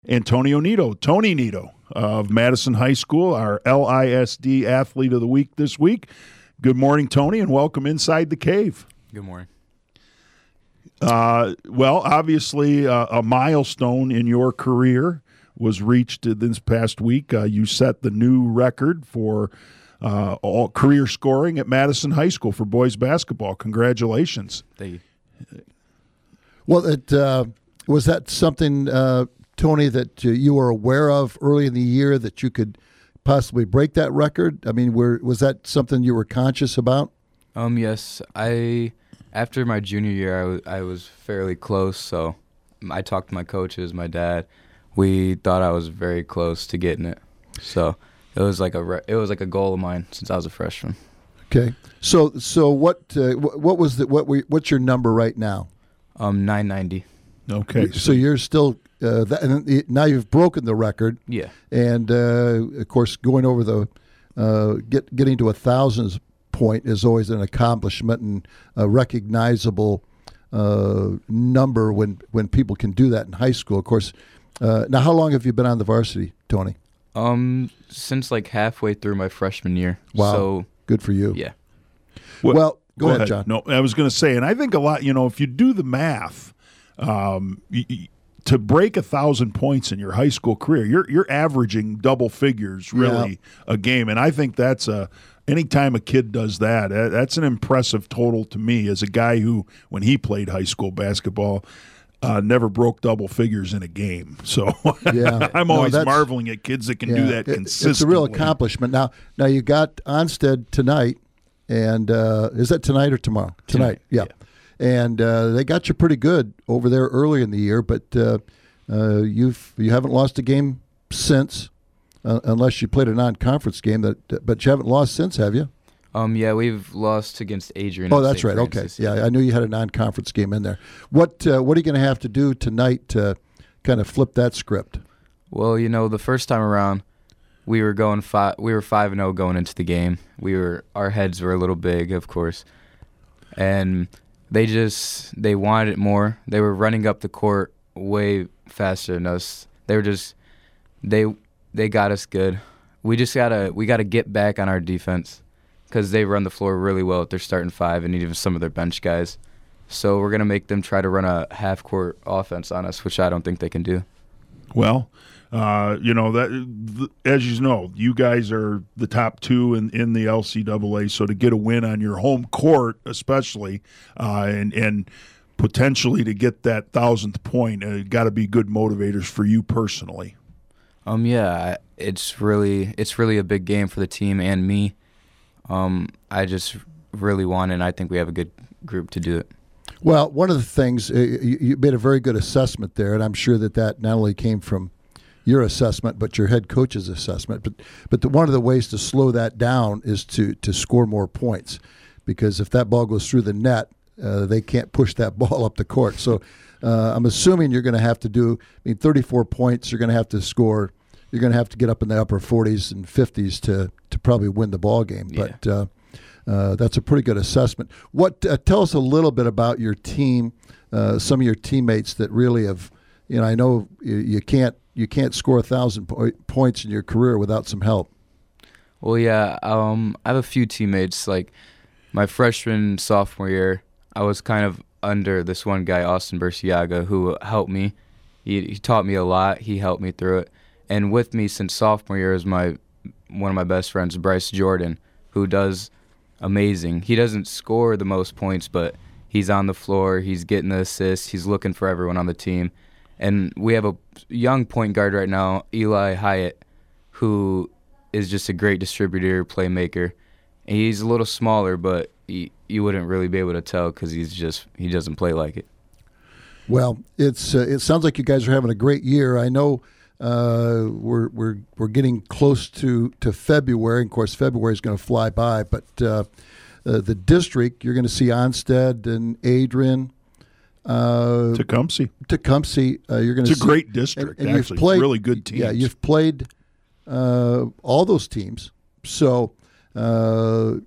Antonio Nito, Tony Nito of Madison High School, our LISD Athlete of the Week this week. Good morning, Tony, and welcome inside the cave. Good morning. Well, obviously, a milestone in your career was reached this past week. You set the new record for all career scoring at Madison High School for boys basketball. Congratulations. Thank you. Well, was that something, Tony, that you were aware of early in the year that you could possibly break that record? I mean, was that something you were conscious about? Yes. After my junior year, I was fairly close, so I talked to my coaches, my dad. We thought I was very close to getting it. So it was like a goal of mine since I was a freshman. Okay. So what's your number right now? 990. Okay. So you're still now you've broken the record. Yeah. And of course, going over the getting to 1,000 point is always an accomplishment and a recognizable number when people can do that in high school. Of course. Now, how long have you been on the varsity, Tony? Since like halfway through my freshman year. Wow. So good for you. Yeah. Well, go ahead, John. No, I was going to say, and I think a lot, if you do the math, to break 1,000 points in your high school career, you're averaging double figures really a game, and I think that's anytime a kid does that, that's an impressive total to me as a guy who, when he played high school basketball, never broke double figures in a game. So I'm always marveling at kids that can do that consistently. It's a real accomplishment. Now you got Onsted tonight, and is that tonight or tomorrow? Tonight. Yeah. And they got you pretty good over there early in the year, but you haven't lost a game since, unless you played a non-conference game. But you haven't lost since, have you? Yeah, we've lost against Adrian. Oh, that's right. Francis. Okay. Yeah, I knew you had a non-conference game in there. What are you going to have to do tonight to kind of flip that script? Well, the first time around, we were 5-0 going into the game. Our heads were a little big, of course, and they wanted it more. They were running up the court way faster than us. They got us good. We gotta get back on our defense, because they run the floor really well with their starting five and even some of their bench guys. So we're going to make them try to run a half-court offense on us, which I don't think they can do. Well, as you know, you guys are the top two in the LCAA, so to get a win on your home court especially, and potentially to get that 1,000th point, got to be good motivators for you personally. Yeah, it's really a big game for the team and me. I just really want it, and I think we have a good group to do it. Well, one of the things, you made a very good assessment there, and I'm sure that not only came from your assessment, but your head coach's assessment. But one of the ways to slow that down is to score more points, because if that ball goes through the net, they can't push that ball up the court. So I'm assuming you're going to have to do, 34 points, you're going to have to score. You're going to have to get up in the upper 40s and 50s to probably win the ball game. Yeah. But that's a pretty good assessment. Tell us a little bit about your team, some of your teammates that really have, I know you can't score 1,000 points in your career without some help. Well, yeah, I have a few teammates. Like my freshman, sophomore year, I was kind of under this one guy, Austin Burciaga, who helped me. He taught me a lot. He helped me through it. And with me since sophomore year is one of my best friends, Bryce Jordan, who does amazing. He doesn't score the most points, but he's on the floor, he's getting the assists, he's looking for everyone on the team. And we have a young point guard right now, Eli Hyatt, who is just a great distributor, playmaker. And he's a little smaller, but you wouldn't really be able to tell because he doesn't play like it. Well, it sounds like you guys are having a great year. I know we're getting close to February. Of course, February is going to fly by, but the district, you're going to see Onsted and Adrian. Tecumseh. You're going to. It's a great district. And actually, really good teams. Yeah, you've played all those teams. So,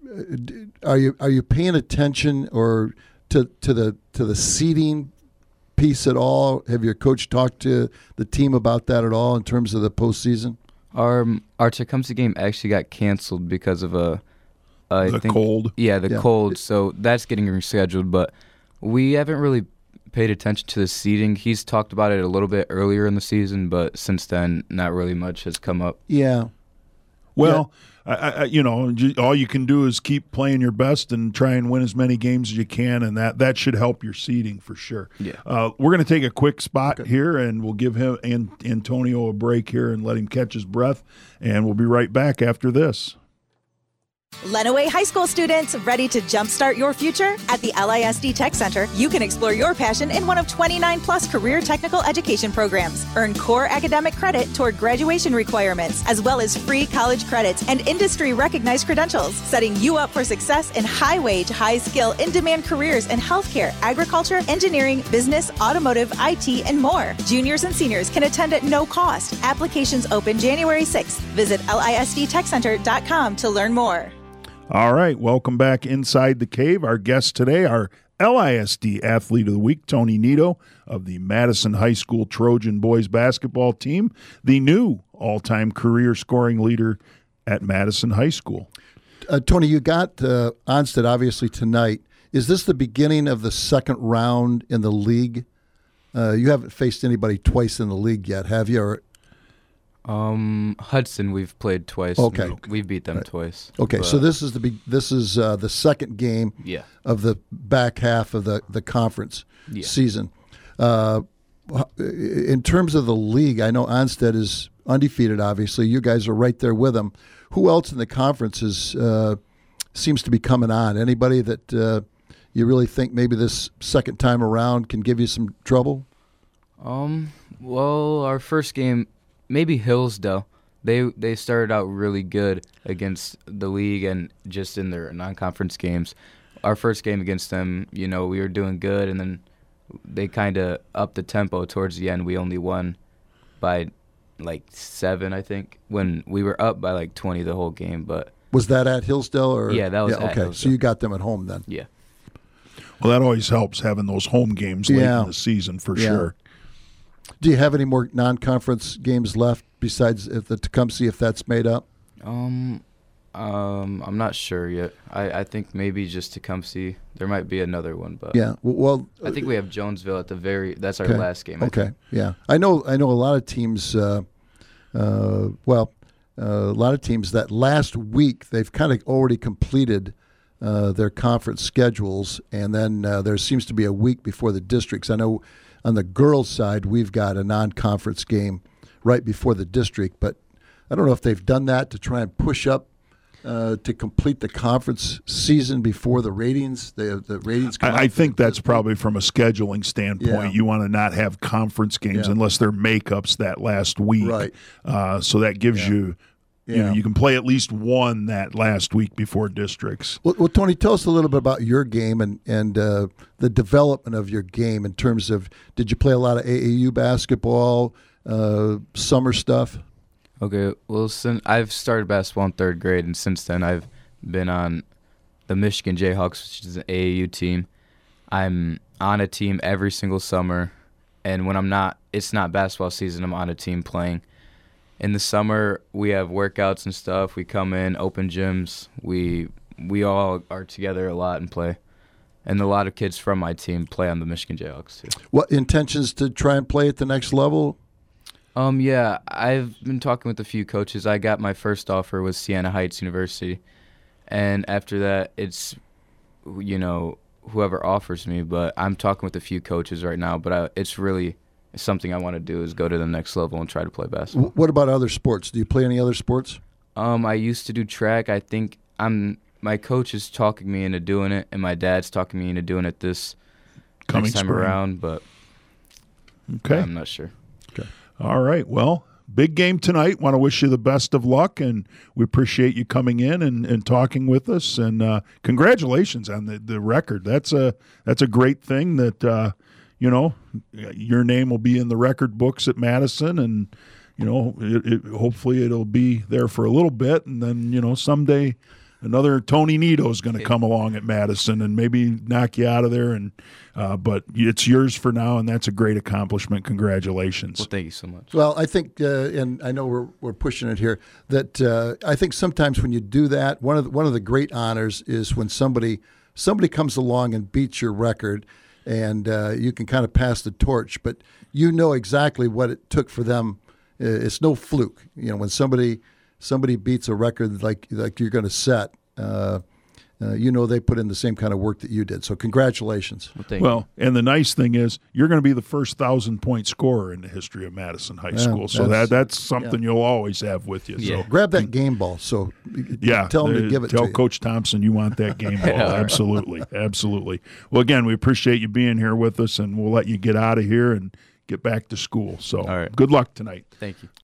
are you paying attention or to the seeding piece at all? Have your coach talked to the team about that at all in terms of the postseason? Our Tecumseh game actually got canceled because of cold. Yeah, cold. So that's getting rescheduled, but we haven't really paid attention to the seeding. He's talked about it a little bit earlier in the season, but since then, not really much has come up. Yeah. Well, all you can do is keep playing your best and try and win as many games as you can, and that should help your seeding for sure. Yeah. We're going to take a quick spot here, and we'll give him Antonio a break here and let him catch his breath, and we'll be right back after this. Lenawee High School students, ready to jumpstart your future? At the LISD Tech Center, you can explore your passion in one of 29-plus career technical education programs. Earn core academic credit toward graduation requirements, as well as free college credits and industry-recognized credentials, setting you up for success in high-wage, high-skill, in-demand careers in healthcare, agriculture, engineering, business, automotive, IT, and more. Juniors and seniors can attend at no cost. Applications open January 6th. Visit lisdtechcenter.com to learn more. All right, welcome back inside the cave. Our guest today, our LISD Athlete of the Week, Tony Nito of the Madison High School Trojan boys basketball team, the new all-time career scoring leader at Madison High School. Tony, you got Onstead obviously tonight. Is this the beginning of the second round in the league? You haven't faced anybody twice in the league yet, have you? Or Hudson, we've played twice. Okay. We beat them twice. Okay, so this is the second game of the back half of the conference season. In terms of the league, I know Onstead is undefeated, obviously. You guys are right there with them. Who else in the conference seems to be coming on? Anybody that you really think maybe this second time around can give you some trouble? Well, our first game, maybe Hillsdale. They started out really good against the league and just in their non-conference games. Our first game against them, we were doing good, and then they kind of upped the tempo towards the end. We only won by like 7, I think, when we were up by like 20 the whole game. But was that at Hillsdale? Or? Yeah, that was at okay. Hillsdale. So you got them at home then? Yeah. Well, that always helps, having those home games late in the season for sure. Do you have any more non-conference games left besides the Tecumseh, if that's made up? I'm not sure yet. I think maybe just Tecumseh. There might be another one, but well, I think we have Jonesville at that's our last game. Okay, I know a lot of teams. A lot of teams that last week they've kind of already completed their conference schedules, and then there seems to be a week before the districts. I know on the girls' side we've got a non-conference game right before the district, but I don't know if they've done that to try and push up to complete the conference season before the ratings. The ratings come out. I think that's probably from a scheduling standpoint. Yeah. You want to not have conference games unless they're makeups that last week. Right. So that gives you, you can play at least one that last week before districts. Well, Tony, tell us a little bit about your game and the development of your game in terms of, did you play a lot of AAU basketball, summer stuff? Okay, well, since I've started basketball in 3rd grade, and since then I've been on the Michigan Jayhawks, which is an AAU team. I'm on a team every single summer, and when it's not basketball season, I'm on a team playing. In the summer, we have workouts and stuff. We come in, open gyms. We all are together a lot and play. And a lot of kids from my team play on the Michigan Jayhawks, too. What intentions to try and play at the next level? Yeah, I've been talking with a few coaches. I got my first offer with Siena Heights University, and after that, it's, whoever offers me. But I'm talking with a few coaches right now. But it's really something I want to do is go to the next level and try to play basketball. What about other sports? Do you play any other sports? I used to do track. I think my coach is talking me into doing it, and my dad's talking me into doing it this Coming next time spring. around. But okay, I'm not sure. Okay. All right. Well, big game tonight. Want to wish you the best of luck, and we appreciate you coming in and talking with us. And congratulations on the record. That's a great thing that your name will be in the record books at Madison, and hopefully it'll be there for a little bit, and then someday another Tony Nito is going to come along at Madison and maybe knock you out of there. And but it's yours for now, and that's a great accomplishment. Congratulations. Well, thank you so much. Well, I think, and I know we're pushing it here, that I think sometimes when you do that, one of the great honors is when somebody comes along and beats your record, and you can kind of pass the torch, but you know exactly what it took for them. It's no fluke, when somebody beats a record like you're going to set. They put in the same kind of work that you did. So congratulations. Well, and the nice thing is you're going to be the first 1,000-point scorer in the history of Madison High School. So that's something you'll always have with you. Yeah. So grab that game ball. So tell them to give it to you. Tell Coach Thompson you want that game ball. Absolutely. Absolutely. Well, again, we appreciate you being here with us, and we'll let you get out of here and get back to school. So all right. Good luck tonight. Thank you.